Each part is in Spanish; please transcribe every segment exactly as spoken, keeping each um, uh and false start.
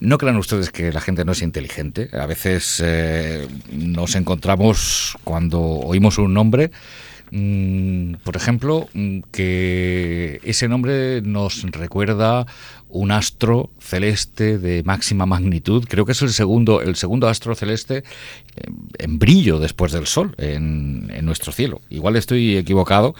No crean ustedes que la gente no es inteligente. A veces eh, nos encontramos cuando oímos un nombre, mmm, por ejemplo, que ese nombre nos recuerda un astro celeste de máxima magnitud. Creo que es el segundo, el segundo astro celeste en brillo después del Sol en, en nuestro cielo. Igual estoy equivocado,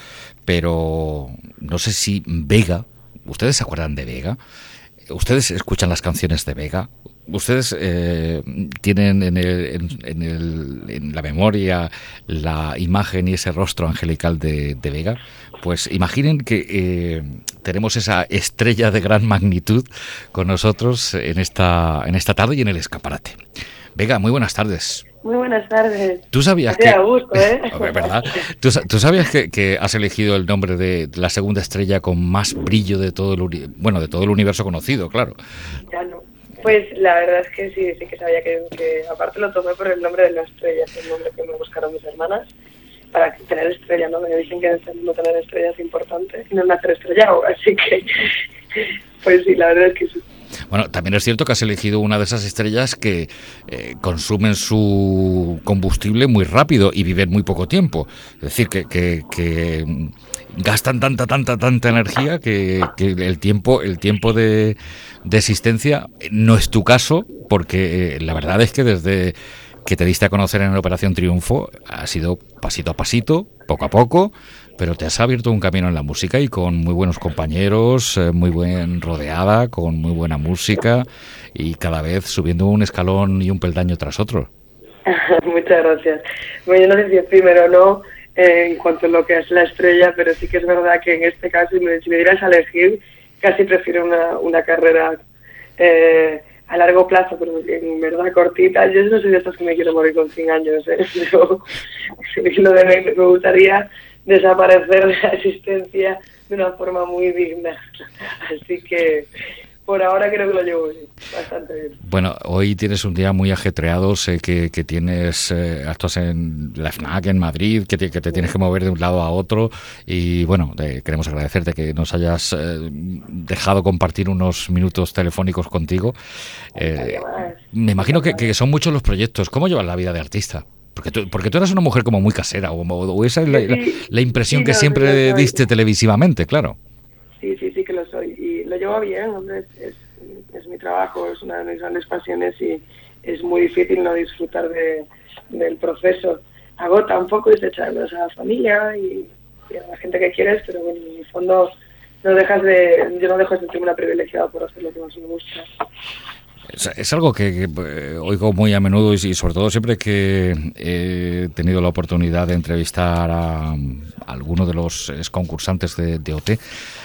pero no sé si Vega. ¿Ustedes se acuerdan de Vega? ¿Ustedes escuchan las canciones de Vega? ¿Ustedes eh, tienen en, el, en, en, el, en la memoria la imagen y ese rostro angelical de, de Vega? Pues imaginen que eh, tenemos esa estrella de gran magnitud con nosotros en esta, en esta tarde y en el escaparate. Vega, muy buenas tardes. Muy buenas tardes. ¿Tú sabías que... gusto, ¿eh? ¿Verdad? ¿Tú, ¿Tú sabías que, que has elegido el nombre de la segunda estrella con más brillo de todo el uni... bueno, de todo el universo conocido, claro? Ya no. Pues la verdad es que sí, sí que sabía que, que aparte lo tomé por el nombre de la estrella, es el nombre que me buscaron mis hermanas, para tener estrella, ¿no? Me dicen que no tener estrella es importante y no nacer estrellado, así que pues sí, la verdad es que sí. Bueno, también es cierto que has elegido una de esas estrellas que eh, consumen su combustible muy rápido y viven muy poco tiempo. Es decir, que, que, que gastan tanta, tanta, tanta energía que, que el tiempo, el tiempo de, de existencia no es tu caso, porque eh, la verdad es que desde que te diste a conocer en Operación Triunfo ha sido pasito a pasito, poco a poco, pero te has abierto un camino en la música y con muy buenos compañeros, eh, muy buen rodeada, con muy buena música y cada vez subiendo un escalón y un peldaño tras otro. Muchas gracias. Bueno, yo no sé si es primero o no eh, en cuanto a lo que es la estrella, pero sí que es verdad que en este caso, si me, si me dieras a elegir, casi prefiero una, una carrera eh, a largo plazo, pero en verdad cortita. Yo no soy de estos que me quiero morir con cien años, ¿eh? Yo, lo de me, me gustaría desaparecer de la existencia de una forma muy digna. Así que por ahora creo que lo llevo bastante bien. Bueno, hoy tienes un día muy ajetreado, sé que, que tienes eh, actos en la FNAC en Madrid, que te, que te tienes que mover de un lado a otro y bueno, eh, queremos agradecerte que nos hayas eh, dejado compartir unos minutos telefónicos contigo. Eh, me imagino que, que son muchos los proyectos. ¿Cómo llevas la vida de artista? Porque tú, porque tú eres una mujer como muy casera, o, o esa es la, la, la impresión sí, que no, siempre no diste televisivamente, claro. Sí, sí, sí que lo soy. Y lo llevo bien, hombre, es, es, es mi trabajo, es una de mis grandes pasiones y es muy difícil no disfrutar de, del proceso. Agota un poco y te echarnos a la familia y, y a la gente que quieres, pero bueno, en el fondo no dejas de, yo no dejo de sentirme una privilegiada por hacer lo que más me gusta. Es, es algo que, que eh, oigo muy a menudo y, y sobre todo siempre que he tenido la oportunidad de entrevistar a, a alguno de los concursantes de, de O T.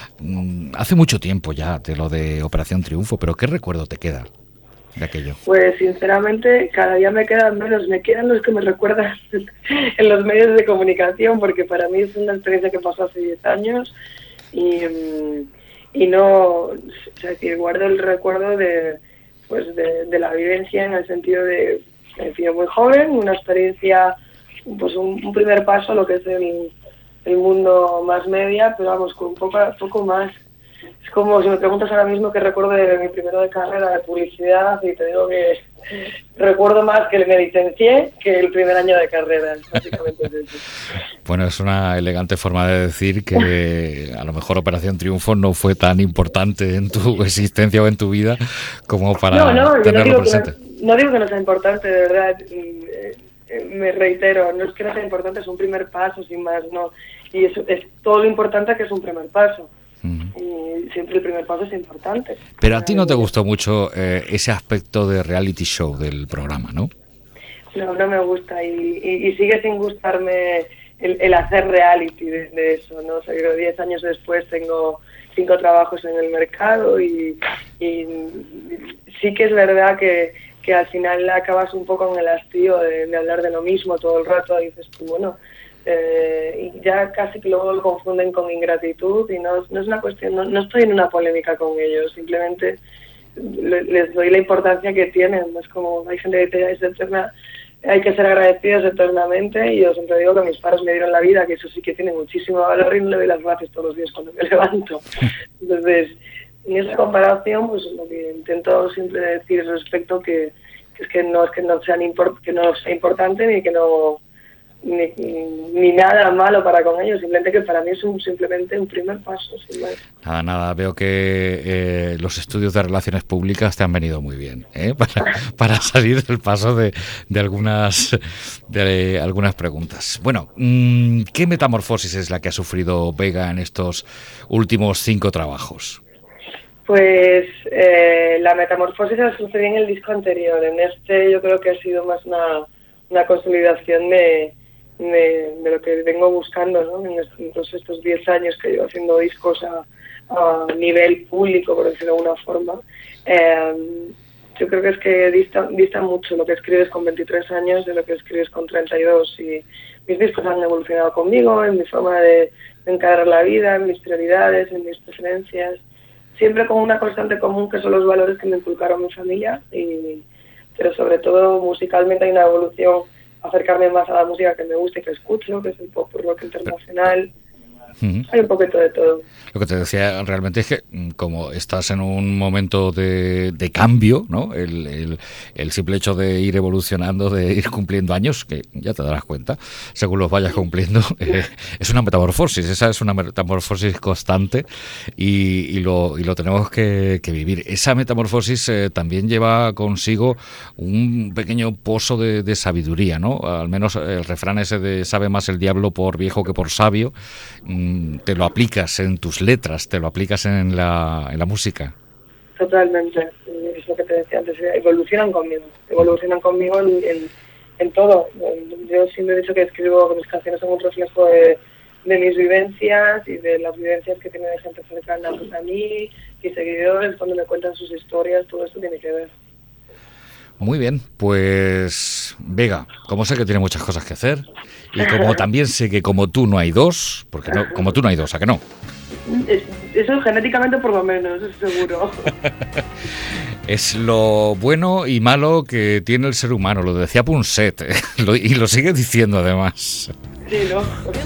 Hace mucho tiempo ya de lo de Operación Triunfo, pero ¿qué recuerdo te queda de aquello? Pues sinceramente cada día me quedan menos, me quedan los que me recuerdan en los medios de comunicación, porque para mí es una experiencia que pasó hace diez años y, y no, o sea, que guardo el recuerdo de pues de, de la vivencia en el sentido de, me fui muy joven, una experiencia, pues un, un primer paso a lo que es el, el mundo más media, pero vamos, con un poco, poco más. Es como si me preguntas ahora mismo qué recuerdo de mi primero de carrera de publicidad y te digo que recuerdo más que me licencié que el primer año de carrera, básicamente es eso. Bueno, es una elegante forma de decir que a lo mejor Operación Triunfo no fue tan importante en tu existencia o en tu vida como para no, no, tenerlo no presente. No, no digo que no sea importante, de verdad, me reitero, no es que no sea importante, es un primer paso, sin más, no. Y eso es todo lo importante que es un primer paso. Uh-huh. Y siempre el primer paso es importante. Pero a ti no te gustó mucho eh, ese aspecto de reality show del programa, ¿no? No, no me gusta y, y, y sigue sin gustarme el, el hacer reality de, de eso, ¿no? O sea, yo diez años después tengo cinco trabajos en el mercado y, y sí que es verdad que, que al final acabas un poco con el hastío de, de hablar de lo mismo todo el rato y dices tú, bueno... Eh, y ya casi que luego lo confunden con ingratitud y no, no es una cuestión, no, no estoy en una polémica con ellos, simplemente le, les doy la importancia que tienen. Es como hay gente que te es eterna, hay que ser agradecidos eternamente y yo siempre digo que mis padres me dieron la vida, que eso sí que tiene muchísimo valor y no le doy las gracias todos los días cuando me levanto. Entonces en esa comparación, pues lo que intento siempre decir es respecto que, que es que no es que no sean import, que no sea importante ni que no ni, ni nada malo para con ellos, simplemente que para mí es un, simplemente un primer paso, sin más. Nada, nada, veo que eh, los estudios de relaciones públicas te han venido muy bien, ¿eh? para, para salir del paso de, de algunas de algunas preguntas. Bueno, ¿qué metamorfosis es la que ha sufrido Vega en estos últimos cinco trabajos? Pues eh, la metamorfosis la sucedió en el disco anterior. En este yo creo que ha sido más una, una consolidación de, de, de lo que vengo buscando, ¿no? En estos, estos diez años que llevo haciendo discos a, a nivel público, por decirlo de alguna forma. Eh, yo creo que es que dista, dista mucho lo que escribes con veintitrés años de lo que escribes con treinta y dos. Y mis discos han evolucionado conmigo, en mi forma de, de encarar la vida, en mis prioridades, en mis preferencias. Siempre con una constante común que son los valores que me inculcaron mi familia, y, pero sobre todo musicalmente hay una evolución, acercarme más a la música que me gusta y que escucho, que es el pop rock internacional. Uh-huh. Hay un poquito de todo. Lo que te decía realmente es que como estás en un momento de, de cambio, ¿no? El, el, el simple hecho de ir evolucionando, de ir cumpliendo años, que ya te darás cuenta, según los vayas cumpliendo, eh, es una metamorfosis, esa es una metamorfosis constante y, y, lo, y lo tenemos que, que vivir. Esa metamorfosis eh, también lleva consigo un pequeño pozo de, de sabiduría, ¿no? Al menos el refrán ese de sabe más el diablo por viejo que por sabio, te lo aplicas en tus letras, te lo aplicas en la, en la música. Totalmente, es lo que te decía antes, evolucionan conmigo, evolucionan conmigo en, en, en todo. Yo siempre he dicho que escribo, que mis canciones son un reflejo de, de mis vivencias y de las vivencias que tiene de gente cercana a mí, mis seguidores, cuando me cuentan sus historias, todo esto tiene que ver. Muy bien, pues Vega, como sé que tiene muchas cosas que hacer y como también sé que como tú no hay dos, porque no, como tú no hay dos, ¿a que no? Eso genéticamente por lo menos, es seguro. Es lo bueno y malo que tiene el ser humano, lo decía Punset, ¿eh? lo, y lo sigue diciendo además. Sí, ¿no?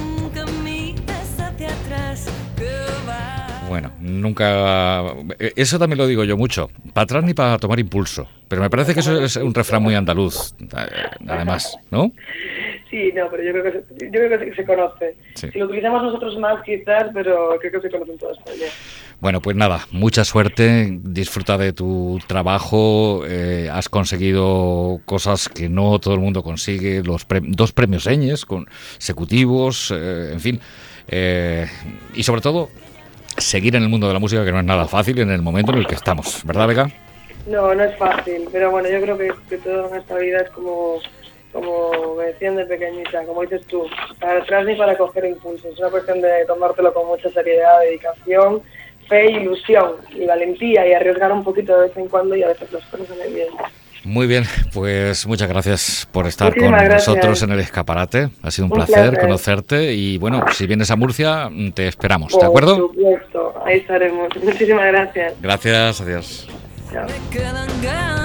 Bueno, nunca... Eso también lo digo yo mucho. Para atrás ni para tomar impulso. Pero me parece que eso es un refrán muy andaluz, además, ¿no? Sí, no, pero yo creo que se, yo creo que se, se conoce. Sí. Si lo utilizamos nosotros más, quizás, pero creo que se conoce en toda España. Bueno, pues nada, mucha suerte, disfruta de tu trabajo, eh, has conseguido cosas que no todo el mundo consigue, los pre- dos premios Eñes consecutivos, eh, en fin, eh, y sobre todo seguir en el mundo de la música, que no es nada fácil en el momento en el que estamos, ¿verdad, Vega? No, no es fácil, pero bueno, yo creo que, que todo en esta vida es como, como me decían de pequeñita, como dices tú, para atrás ni para coger impulso, es una cuestión de tomártelo con mucha seriedad, dedicación, fe, ilusión y valentía, y arriesgar un poquito de vez en cuando, y a veces las cosas salen bien. Muy bien, pues muchas gracias por estar Muchísimas con gracias. nosotros en el Escaparate. Ha sido un, Un placer, placer conocerte y bueno, si vienes a Murcia te esperamos, Por ¿de acuerdo? supuesto, ahí estaremos. Muchísimas gracias. Gracias, adiós. Chao.